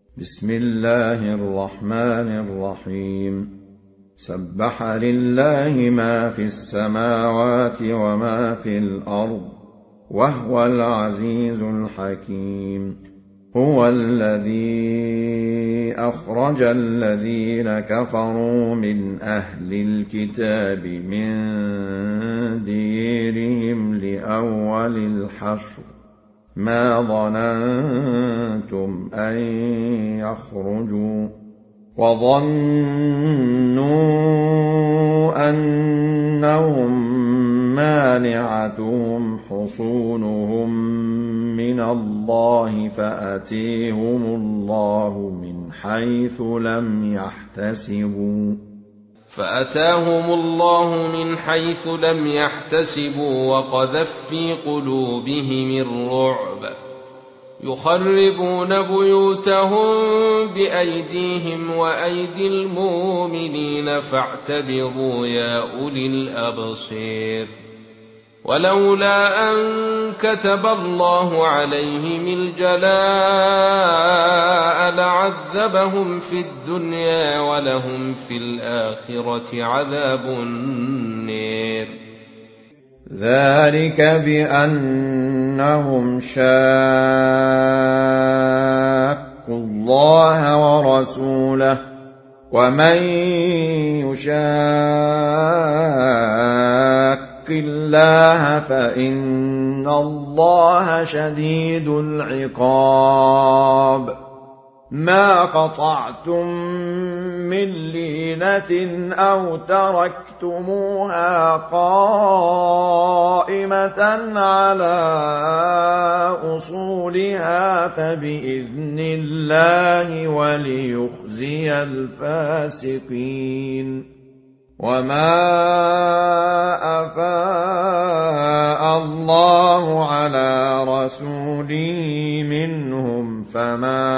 بسم الله الرحمن الرحيم. سبح لله ما في السماوات وما في الأرض وهو العزيز الحكيم. هو الذي أخرج الذين كفروا من أهل الكتاب من ديرهم لأول الحشر ما ظننتم أن يخرجوا وظنوا أنهم مانعتهم حصونهم من الله فأتيهم الله من حيث لم يحتسبوا وقذف في قلوبهم الرعب يخربون بيوتهم بأيديهم وأيدي المؤمنين فاعتبروا يا أولي الأبصير. ولولا أن كتب الله عليهم الجلاء لعذبهم في الدنيا ولهم في الآخرة عذاب النار. ذلك بأنهم شاقوا الله ورسوله ومن يشاق الله فإن الله شديد العقاب. ما قطعتم من لينة أو تركتموها قائمة على أصولها فبإذن الله وليخزي الفاسقين. وما أفاء الله على رسوله منهم فما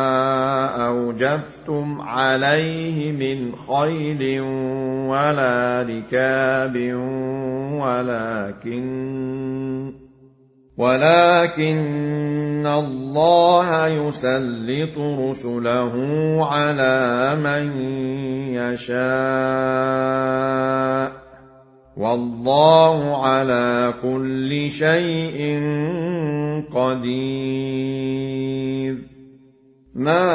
أوجفتم عليه من خيل ولا ركاب ولكن الله يسلط رسله على من يشاء والله على كل شيء قدير. ما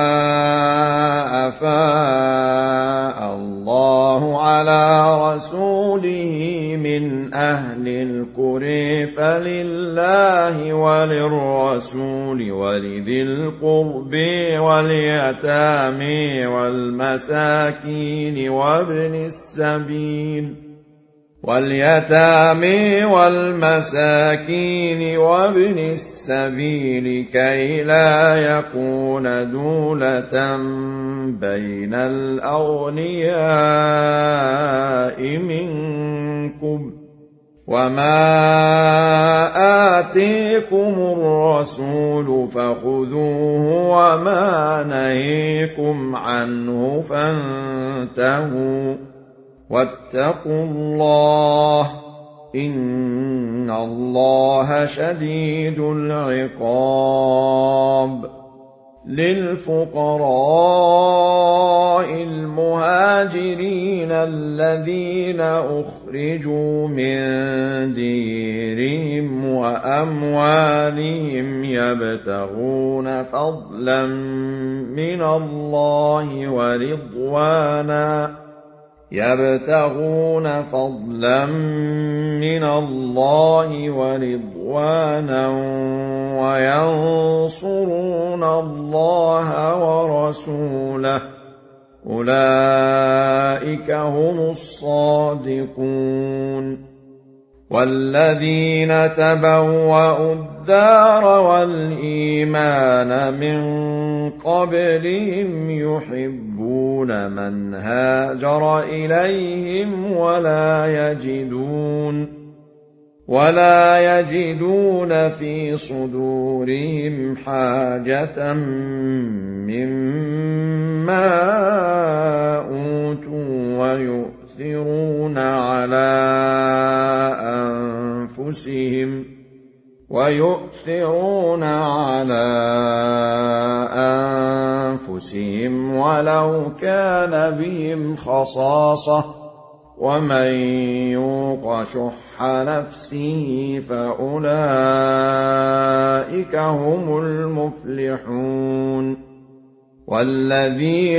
أفاء الله على رسوله من أهل القرى فلله وللرسول ولذي القرب واليتامى والمساكين وابن السبيل كي لا يكون دولة بين الأغنياء منكم. وما آتيكم الرسول فخذوه وما نهيكم عنه فانتهوا واتقوا الله إن الله شديد العقاب. للفقراء المهاجرين الذين أخرجوا من ديرهم وأموالهم يبتغون فضلا من الله ورضوانا وينصرون الله ورسوله أولئك هم الصادقون. والذين تبوأوا الدار والإيمان من قبلهم يحبون من هاجر إليهم ولا يجدون في صدورهم حاجة مما أوتوا ويؤثرون على أنفسهم ولو كان بهم خصاصة ومن يوق شح نفسه فأولئك هم المفلحون والذين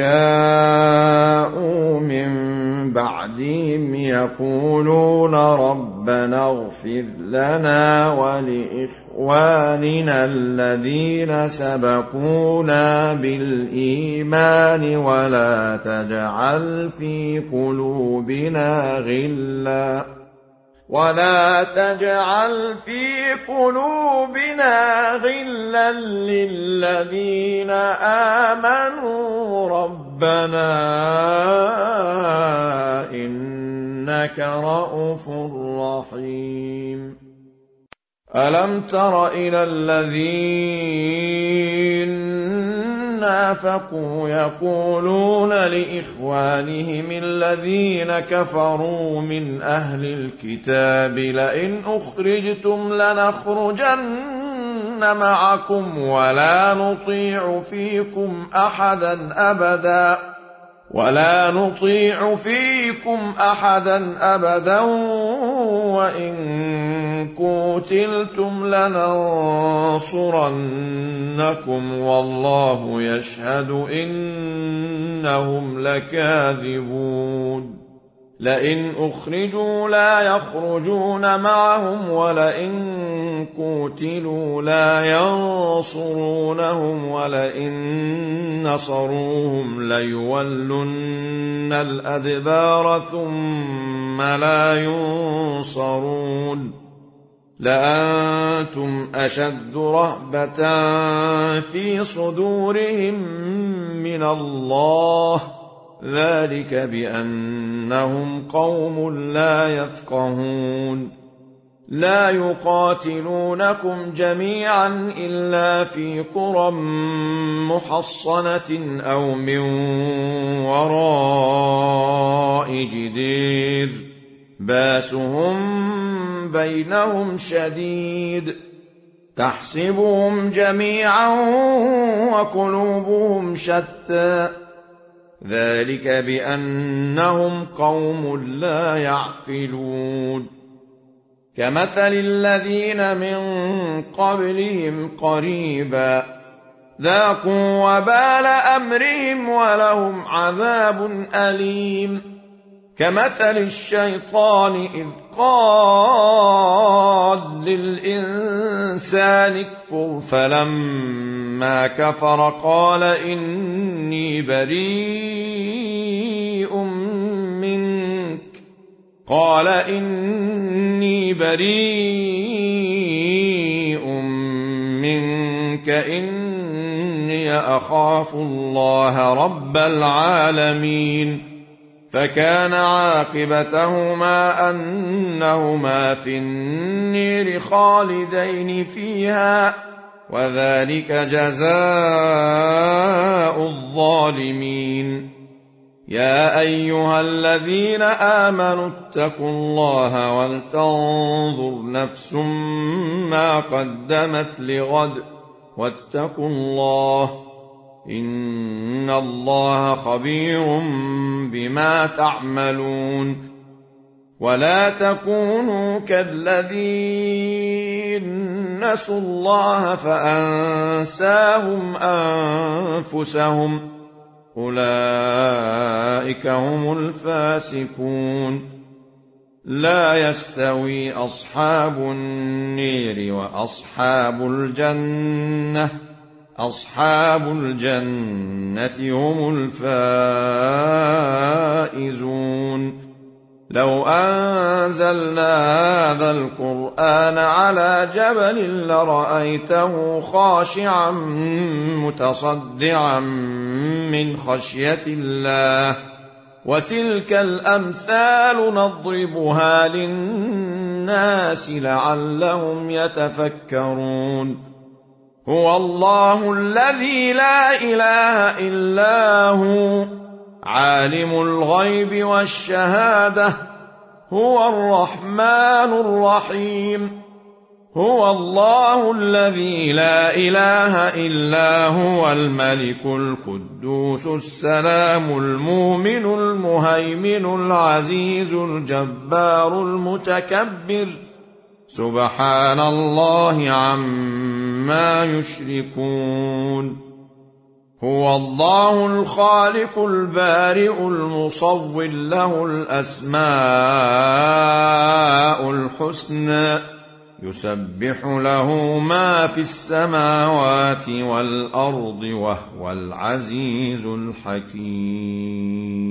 جاءوا من بعدهم يقولون ربنا اغفر لنا ولإخواننا الذين سبقونا بالإيمان ولا تجعل في قلوبنا غلا للذين آمنوا ربنا إنك رءوف رحيم ألم تر إلى الذين نافقوا يقولون لإخوانهم الذين كفروا من أهل الكتاب لئن أخرجتم لنخرجن معكم ولا نطيع فيكم أحدا أبدا وإن قتلتم لننصرنكم والله يشهد إنهم لكاذبون لئن أخرجوا لا يخرجون معهم ولئن قتلوا لا ينصرونهم ولئن نصروهم ليولن الأدبار ثم لا ينصرون لأنتم أشد رهبة في صدورهم من الله ذلك بأنهم قوم لا يفقهون لا يقاتلونكم جميعا إلا في قرى محصنة أو من وراء جدير باسهم بينهم شديد تحسبهم جميعا وقلوبهم شتى ذلك بأنهم قوم لا يعقلون كمثل الذين من قبلهم قريبا ذاقوا وبال أمرهم ولهم عذاب أليم كمثل الشيطان إذ قال للإنسان اكفر فلما كفر قال إني بريء منك إني أخاف الله رب العالمين فكان عاقبتهما أنهما في النير خالدين فيها وذلك جزاء الظالمين يا أيها الذين آمنوا اتقوا الله ولتنظر نفس ما قدمت لغد واتقوا الله إن الله خبير بما تعملون ولا تكونوا كالذين نسوا الله فأنساهم أنفسهم أولئك هم الفاسقون لا يستوي أصحاب النير وأصحاب الجنة هم الفائزون لو أنزلنا هذا القرآن على جبل لرأيته خاشعا متصدعا من خشية الله وتلك الأمثال نضربها للناس لعلهم يتفكرون هو الله الذي لا إله إلا هو عالم الغيب والشهادة هو الرحمن الرحيم هو الله الذي لا إله إلا هو الملك القدوس السلام المؤمن المهيمن العزيز الجبار المتكبر سبحان الله عما يشركون هو الله الخالق البارئ المصور له الأسماء الحسنى يسبح له ما في السماوات والأرض وهو العزيز الحكيم